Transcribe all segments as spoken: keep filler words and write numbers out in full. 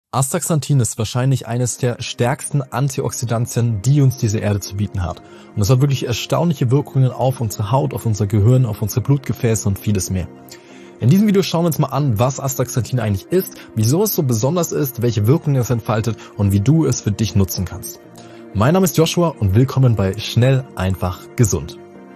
Astaxanthin ist wahrscheinlich eines der stärksten Antioxidantien, die uns diese Erde zu bieten hat. Und es hat wirklich erstaunliche Wirkungen auf unsere Haut, auf unser Gehirn, auf unsere Blutgefäße und vieles mehr. In diesem Video schauen wir uns mal an, was Astaxanthin eigentlich ist, wieso es so besonders ist, welche Wirkungen es entfaltet und wie du es für dich nutzen kannst. Mein Name ist Joshua und willkommen bei Schnell, einfach, gesund.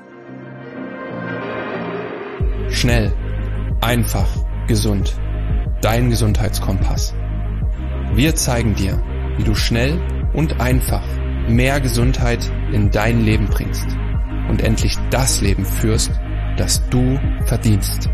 Schnell, einfach, gesund. Dein Gesundheitskompass. Wir zeigen dir, wie du schnell und einfach mehr Gesundheit in dein Leben bringst und endlich das Leben führst, das du verdienst.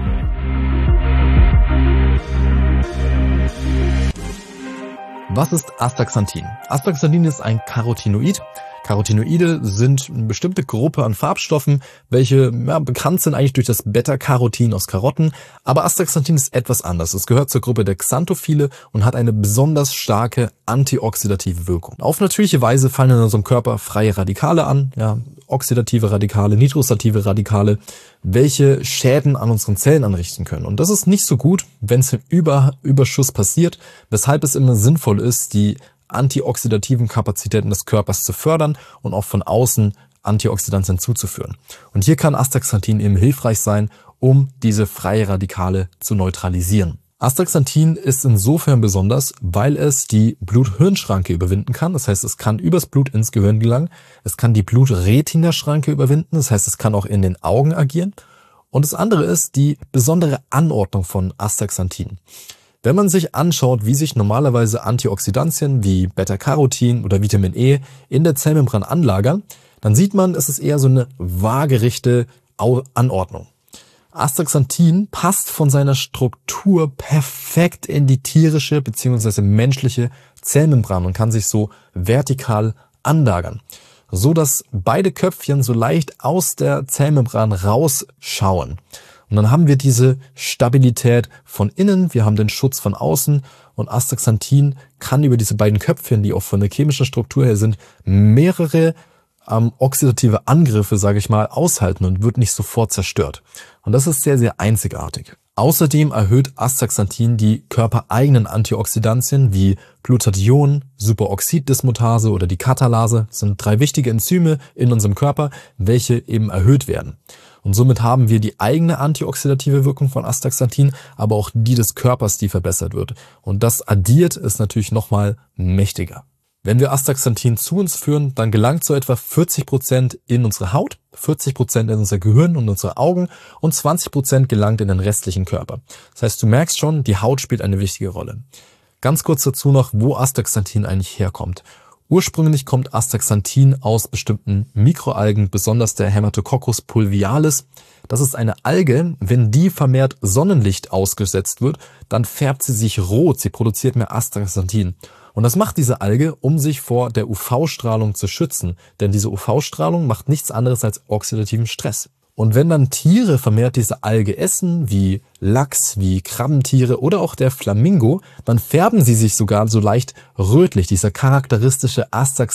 Was ist Astaxanthin? Astaxanthin ist ein Carotinoid. Carotinoide sind eine bestimmte Gruppe an Farbstoffen, welche ja, bekannt sind eigentlich durch das Beta-Carotin aus Karotten. Aber Astaxanthin ist etwas anders. Es gehört zur Gruppe der Xanthophile und hat eine besonders starke antioxidative Wirkung. Auf natürliche Weise fallen in unserem Körper freie Radikale an, ja, oxidative Radikale, nitrosative Radikale, welche Schäden an unseren Zellen anrichten können. Und das ist nicht so gut, wenn es im Über Überschuss passiert, weshalb es immer sinnvoll ist, die antioxidativen Kapazitäten des Körpers zu fördern und auch von außen Antioxidantien zuzuführen. Und hier kann Astaxanthin eben hilfreich sein, um diese freie Radikale zu neutralisieren. Astaxanthin ist insofern besonders, weil es die Blut-Hirn-Schranke überwinden kann. Das heißt, es kann übers Blut ins Gehirn gelangen. Es kann die Blut-Retina-Schranke überwinden. Das heißt, es kann auch in den Augen agieren. Und das andere ist die besondere Anordnung von Astaxanthin. Wenn man sich anschaut, wie sich normalerweise Antioxidantien wie Beta-Carotin oder Vitamin E in der Zellmembran anlagern, dann sieht man, es ist eher so eine waagerechte Anordnung. Astaxanthin passt von seiner Struktur perfekt in die tierische bzw. menschliche Zellmembran und kann sich so vertikal anlagern, so dass beide Köpfchen so leicht aus der Zellmembran rausschauen. Und dann haben wir diese Stabilität von innen, wir haben den Schutz von außen und Astaxanthin kann über diese beiden Köpfchen, die auch von der chemischen Struktur her sind, mehrere ähm, oxidative Angriffe, sage ich mal, aushalten und wird nicht sofort zerstört. Und das ist sehr, sehr einzigartig. Außerdem erhöht Astaxanthin die körpereigenen Antioxidantien wie Glutathion, Superoxiddismutase oder die Katalase. Das sind drei wichtige Enzyme in unserem Körper, welche eben erhöht werden. Und somit haben wir die eigene antioxidative Wirkung von Astaxanthin, aber auch die des Körpers, die verbessert wird. Und das addiert ist natürlich nochmal mächtiger. Wenn wir Astaxanthin zu uns führen, dann gelangt so etwa vierzig Prozent in unsere Haut, vierzig Prozent in unser Gehirn und unsere Augen und zwanzig Prozent gelangt in den restlichen Körper. Das heißt, du merkst schon, die Haut spielt eine wichtige Rolle. Ganz kurz dazu noch, wo Astaxanthin eigentlich herkommt. Ursprünglich kommt Astaxanthin aus bestimmten Mikroalgen, besonders der Haematococcus pulvialis. Das ist eine Alge, wenn die vermehrt Sonnenlicht ausgesetzt wird, dann färbt sie sich rot, sie produziert mehr Astaxanthin. Und das macht diese Alge, um sich vor der U V-Strahlung zu schützen, denn diese U V-Strahlung macht nichts anderes als oxidativen Stress. Und wenn dann Tiere vermehrt diese Alge essen, wie Lachs, wie Krabbentiere oder auch der Flamingo, dann färben sie sich sogar so leicht rötlich, dieser charakteristische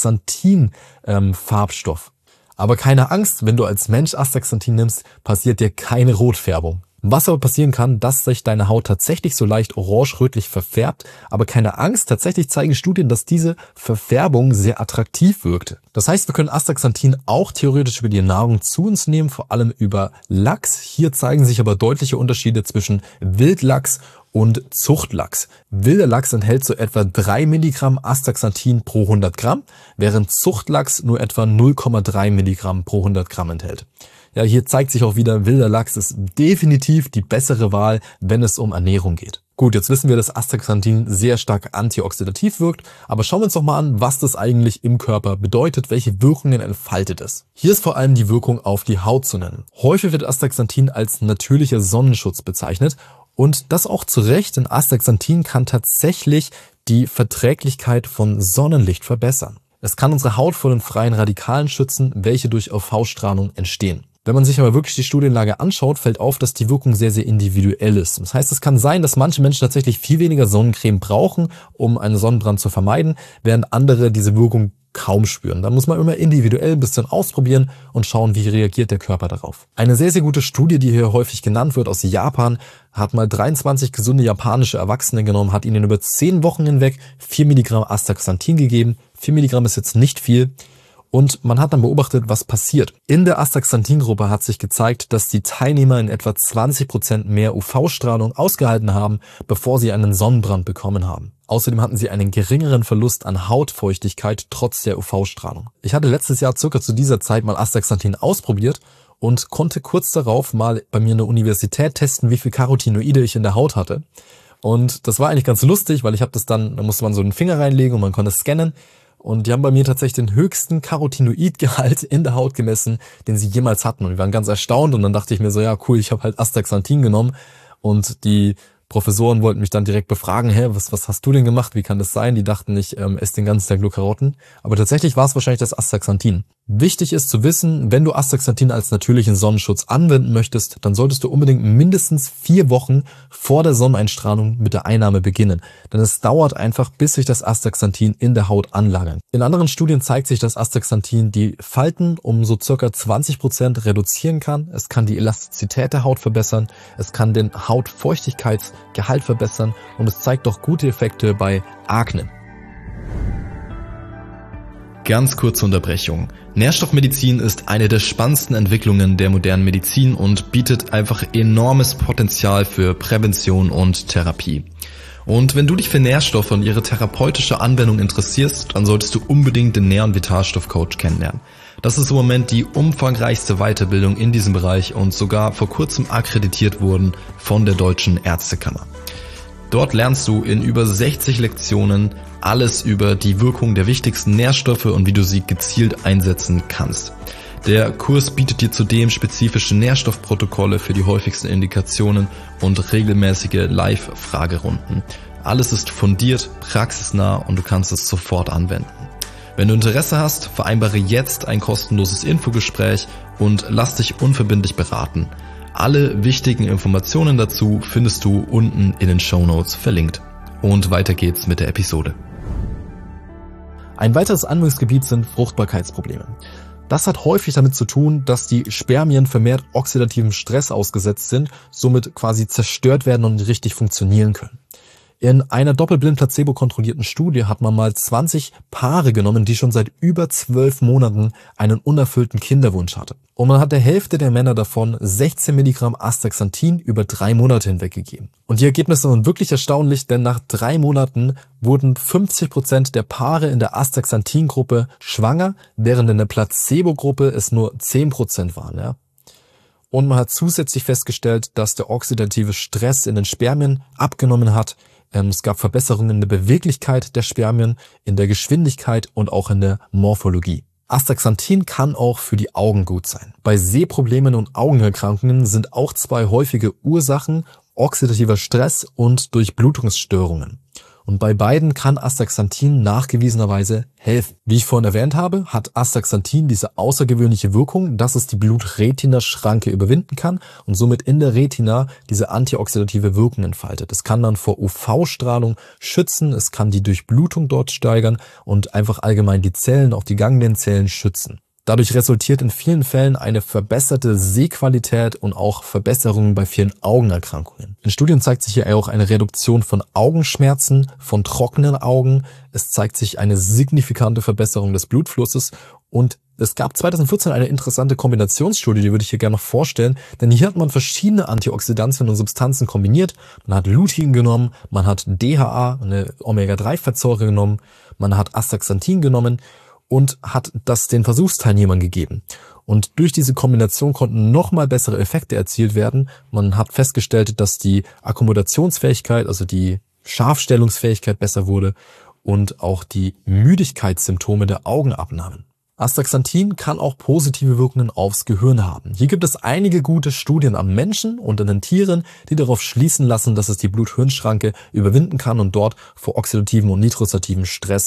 Astaxanthin-Farbstoff. Aber keine Angst, wenn du als Mensch Astaxanthin nimmst, passiert dir keine Rotfärbung. Was aber passieren kann, dass sich deine Haut tatsächlich so leicht orange-rötlich verfärbt, aber keine Angst, tatsächlich zeigen Studien, dass diese Verfärbung sehr attraktiv wirkte. Das heißt, wir können Astaxanthin auch theoretisch über die Nahrung zu uns nehmen, vor allem über Lachs. Hier zeigen sich aber deutliche Unterschiede zwischen Wildlachs und Zuchtlachs. Wilder Lachs enthält so etwa drei Milligramm Astaxanthin pro hundert Gramm, während Zuchtlachs nur etwa null Komma drei Milligramm pro hundert Gramm enthält. Ja, hier zeigt sich auch wieder, wilder Lachs ist definitiv die bessere Wahl, wenn es um Ernährung geht. Gut, jetzt wissen wir, dass Astaxanthin sehr stark antioxidativ wirkt, aber schauen wir uns doch mal an, was das eigentlich im Körper bedeutet, welche Wirkungen entfaltet es. Hier ist vor allem die Wirkung auf die Haut zu nennen. Häufig wird Astaxanthin als natürlicher Sonnenschutz bezeichnet und das auch zu Recht, denn Astaxanthin kann tatsächlich die Verträglichkeit von Sonnenlicht verbessern. Es kann unsere Haut vor den freien Radikalen schützen, welche durch U V-Strahlung entstehen. Wenn man sich aber wirklich die Studienlage anschaut, fällt auf, dass die Wirkung sehr, sehr individuell ist. Das heißt, es kann sein, dass manche Menschen tatsächlich viel weniger Sonnencreme brauchen, um einen Sonnenbrand zu vermeiden, während andere diese Wirkung kaum spüren. Da muss man immer individuell ein bisschen ausprobieren und schauen, wie reagiert der Körper darauf. Eine sehr, sehr gute Studie, die hier häufig genannt wird, aus Japan, hat mal dreiundzwanzig gesunde japanische Erwachsene genommen, hat ihnen über zehn Wochen hinweg vier Milligramm Astaxanthin gegeben. vier Milligramm ist jetzt nicht viel. Und man hat dann beobachtet, was passiert. In der Astaxanthin-Gruppe hat sich gezeigt, dass die Teilnehmer in etwa zwanzig Prozent mehr U V-Strahlung ausgehalten haben, bevor sie einen Sonnenbrand bekommen haben. Außerdem hatten sie einen geringeren Verlust an Hautfeuchtigkeit trotz der U V-Strahlung. Ich hatte letztes Jahr circa zu dieser Zeit mal Astaxanthin ausprobiert und konnte kurz darauf mal bei mir in der Universität testen, wie viel Carotinoide ich in der Haut hatte. Und das war eigentlich ganz lustig, weil ich habe das dann, da musste man so einen Finger reinlegen und man konnte es scannen. Und die haben bei mir tatsächlich den höchsten Carotinoidgehalt in der Haut gemessen, den sie jemals hatten. Und wir waren ganz erstaunt und dann dachte ich mir so, ja cool, ich habe halt Astaxanthin genommen. Und die Professoren wollten mich dann direkt befragen, hä, was, was hast du denn gemacht? Wie kann das sein? Die dachten, ich ähm, esse den ganzen Tag nur Karotten. Aber tatsächlich war es wahrscheinlich das Astaxanthin. Wichtig ist zu wissen, wenn du Astaxanthin als natürlichen Sonnenschutz anwenden möchtest, dann solltest du unbedingt mindestens vier Wochen vor der Sonneneinstrahlung mit der Einnahme beginnen. Denn es dauert einfach, bis sich das Astaxanthin in der Haut anlagert. In anderen Studien zeigt sich, dass Astaxanthin die Falten um so circa zwanzig Prozent reduzieren kann. Es kann die Elastizität der Haut verbessern, es kann den Hautfeuchtigkeitsgehalt verbessern und es zeigt auch gute Effekte bei Akne. Ganz kurze Unterbrechung. Nährstoffmedizin ist eine der spannendsten Entwicklungen der modernen Medizin und bietet einfach enormes Potenzial für Prävention und Therapie. Und wenn du dich für Nährstoffe und ihre therapeutische Anwendung interessierst, dann solltest du unbedingt den Nähr- und Vitalstoff-Coach kennenlernen. Das ist im Moment die umfangreichste Weiterbildung in diesem Bereich und sogar vor kurzem akkreditiert wurden von der Deutschen Ärztekammer. Dort lernst du in über sechzig Lektionen alles über die Wirkung der wichtigsten Nährstoffe und wie du sie gezielt einsetzen kannst. Der Kurs bietet dir zudem spezifische Nährstoffprotokolle für die häufigsten Indikationen und regelmäßige Live-Fragerunden. Alles ist fundiert, praxisnah und du kannst es sofort anwenden. Wenn du Interesse hast, vereinbare jetzt ein kostenloses Infogespräch und lass dich unverbindlich beraten. Alle wichtigen Informationen dazu findest du unten in den Shownotes verlinkt. Und weiter geht's mit der Episode. Ein weiteres Anwendungsgebiet sind Fruchtbarkeitsprobleme. Das hat häufig damit zu tun, dass die Spermien vermehrt oxidativem Stress ausgesetzt sind, somit quasi zerstört werden und nicht richtig funktionieren können. In einer doppelblind placebo-kontrollierten Studie hat man mal zwanzig Paare genommen, die schon seit über zwölf Monaten einen unerfüllten Kinderwunsch hatte. Und man hat der Hälfte der Männer davon sechzehn Milligramm Astaxanthin über drei Monate hinweg gegeben. Und die Ergebnisse waren wirklich erstaunlich, denn nach drei Monaten wurden fünfzig Prozent der Paare in der Astaxanthin-Gruppe schwanger, während in der Placebo-Gruppe es nur zehn Prozent waren. Ja. Und man hat zusätzlich festgestellt, dass der oxidative Stress in den Spermien abgenommen hat. Es gab Verbesserungen in der Beweglichkeit der Spermien, in der Geschwindigkeit und auch in der Morphologie. Astaxanthin kann auch für die Augen gut sein. Bei Sehproblemen und Augenerkrankungen sind auch zwei häufige Ursachen oxidativer Stress und Durchblutungsstörungen. Und bei beiden kann Astaxanthin nachgewiesenerweise helfen. Wie ich vorhin erwähnt habe, hat Astaxanthin diese außergewöhnliche Wirkung, dass es die Blut-Retina-Schranke überwinden kann und somit in der Retina diese antioxidative Wirkung entfaltet. Es kann dann vor U V-Strahlung schützen, es kann die Durchblutung dort steigern und einfach allgemein die Zellen, auch die Ganglienzellen schützen. Dadurch resultiert in vielen Fällen eine verbesserte Sehqualität und auch Verbesserungen bei vielen Augenerkrankungen. In Studien zeigt sich hier auch eine Reduktion von Augenschmerzen, von trockenen Augen. Es zeigt sich eine signifikante Verbesserung des Blutflusses und es gab zweitausendvierzehn eine interessante Kombinationsstudie, die würde ich hier gerne noch vorstellen, denn hier hat man verschiedene Antioxidantien und Substanzen kombiniert. Man hat Lutein genommen, man hat D H A, eine Omega drei Fettsäure genommen, man hat Astaxanthin genommen und hat das den Versuchsteilnehmern gegeben. Und durch diese Kombination konnten nochmal bessere Effekte erzielt werden. Man hat festgestellt, dass die Akkommodationsfähigkeit, also die Scharfstellungsfähigkeit besser wurde und auch die Müdigkeitssymptome der Augen abnahmen. Astaxanthin kann auch positive Wirkungen aufs Gehirn haben. Hier gibt es einige gute Studien am Menschen und an den Tieren, die darauf schließen lassen, dass es die Blut-Hirn-Schranke überwinden kann und dort vor oxidativen und nitrosativen Stress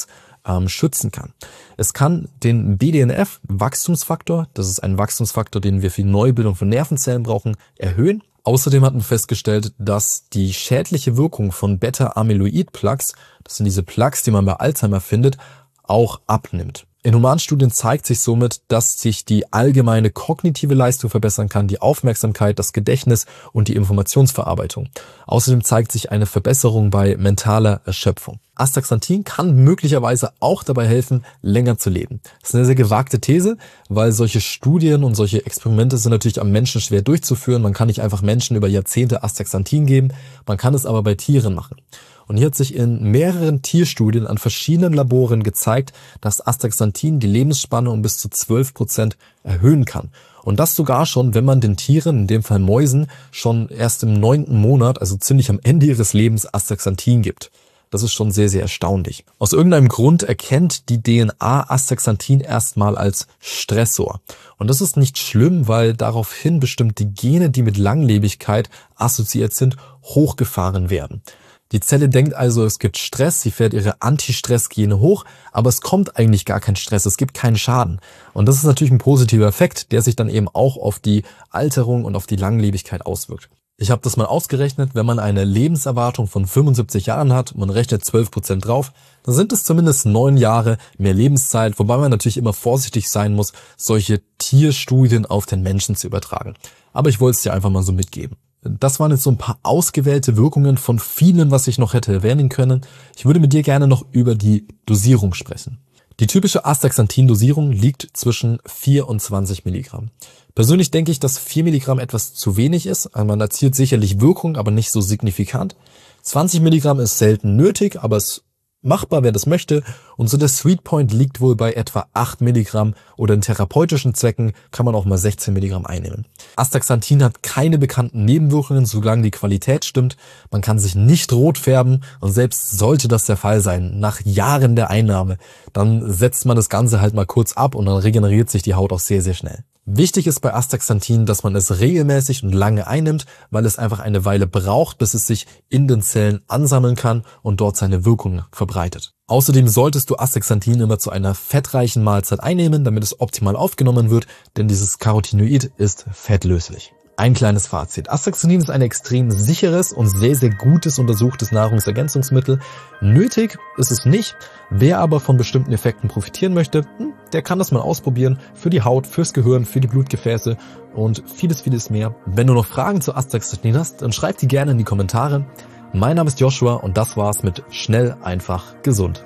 ähm, schützen kann. Es kann den B D N F-Wachstumsfaktor, das ist ein Wachstumsfaktor, den wir für die Neubildung von Nervenzellen brauchen, erhöhen. Außerdem hat man festgestellt, dass die schädliche Wirkung von Beta-Amyloid-Plaques, das sind diese Plaques, die man bei Alzheimer findet, auch abnimmt. In Humanstudien zeigt sich somit, dass sich die allgemeine kognitive Leistung verbessern kann, die Aufmerksamkeit, das Gedächtnis und die Informationsverarbeitung. Außerdem zeigt sich eine Verbesserung bei mentaler Erschöpfung. Astaxanthin kann möglicherweise auch dabei helfen, länger zu leben. Das ist eine sehr gewagte These, weil solche Studien und solche Experimente sind natürlich am Menschen schwer durchzuführen. Man kann nicht einfach Menschen über Jahrzehnte Astaxanthin geben, man kann es aber bei Tieren machen. Und hier hat sich in mehreren Tierstudien an verschiedenen Laboren gezeigt, dass Astaxanthin die Lebensspanne um bis zu zwölf Prozent erhöhen kann. Und das sogar schon, wenn man den Tieren, in dem Fall Mäusen, schon erst im neunten Monat, also ziemlich am Ende ihres Lebens, Astaxanthin gibt. Das ist schon sehr, sehr erstaunlich. Aus irgendeinem Grund erkennt die D N A Astaxanthin erstmal als Stressor. Und das ist nicht schlimm, weil daraufhin bestimmte Gene, die mit Langlebigkeit assoziiert sind, hochgefahren werden. Die Zelle denkt also, es gibt Stress, sie fährt ihre Anti-Stress-Gene hoch, aber es kommt eigentlich gar kein Stress, es gibt keinen Schaden. Und das ist natürlich ein positiver Effekt, der sich dann eben auch auf die Alterung und auf die Langlebigkeit auswirkt. Ich habe das mal ausgerechnet, wenn man eine Lebenserwartung von fünfundsiebzig Jahren hat, man rechnet zwölf Prozent drauf, dann sind es zumindest neun Jahre mehr Lebenszeit, wobei man natürlich immer vorsichtig sein muss, solche Tierstudien auf den Menschen zu übertragen. Aber ich wollte es dir einfach mal so mitgeben. Das waren jetzt so ein paar ausgewählte Wirkungen von vielen, was ich noch hätte erwähnen können. Ich würde mit dir gerne noch über die Dosierung sprechen. Die typische Astaxanthin-Dosierung liegt zwischen vier und zwanzig Milligramm. Persönlich denke ich, dass vier Milligramm etwas zu wenig ist. Also man erzielt sicherlich Wirkung, aber nicht so signifikant. zwanzig Milligramm ist selten nötig, aber es ist machbar, wer das möchte. Und so der Sweet Point liegt wohl bei etwa acht Milligramm oder in therapeutischen Zwecken kann man auch mal sechzehn Milligramm einnehmen. Astaxanthin hat keine bekannten Nebenwirkungen, solange die Qualität stimmt. Man kann sich nicht rot färben und selbst sollte das der Fall sein, nach Jahren der Einnahme, dann setzt man das Ganze halt mal kurz ab und dann regeneriert sich die Haut auch sehr, sehr schnell. Wichtig ist bei Astaxanthin, dass man es regelmäßig und lange einnimmt, weil es einfach eine Weile braucht, bis es sich in den Zellen ansammeln kann und dort seine Wirkung verbreitet. Außerdem solltest du Astaxanthin immer zu einer fettreichen Mahlzeit einnehmen, damit es optimal aufgenommen wird, denn dieses Carotinoid ist fettlöslich. Ein kleines Fazit. Astaxanthin ist ein extrem sicheres und sehr, sehr gutes untersuchtes Nahrungsergänzungsmittel. Nötig ist es nicht. Wer aber von bestimmten Effekten profitieren möchte, der kann das mal ausprobieren. Für die Haut, fürs Gehirn, für die Blutgefäße und vieles, vieles mehr. Wenn du noch Fragen zu Astaxanthin hast, dann schreib die gerne in die Kommentare. Mein Name ist Joshua und das war's mit Schnell, einfach, gesund.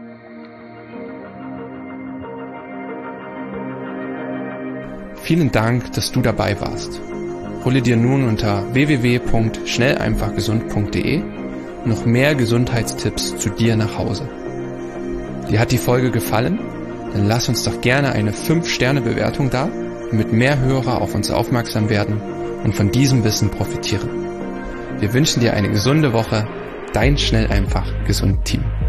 Vielen Dank, dass du dabei warst. Hole dir nun unter w w w punkt schnell einfach gesund punkt d e noch mehr Gesundheitstipps zu dir nach Hause. Dir hat die Folge gefallen? Dann lass uns doch gerne eine fünf Sterne Bewertung da, damit mehr Hörer auf uns aufmerksam werden und von diesem Wissen profitieren. Wir wünschen dir eine gesunde Woche, dein Schnell einfach gesund Team.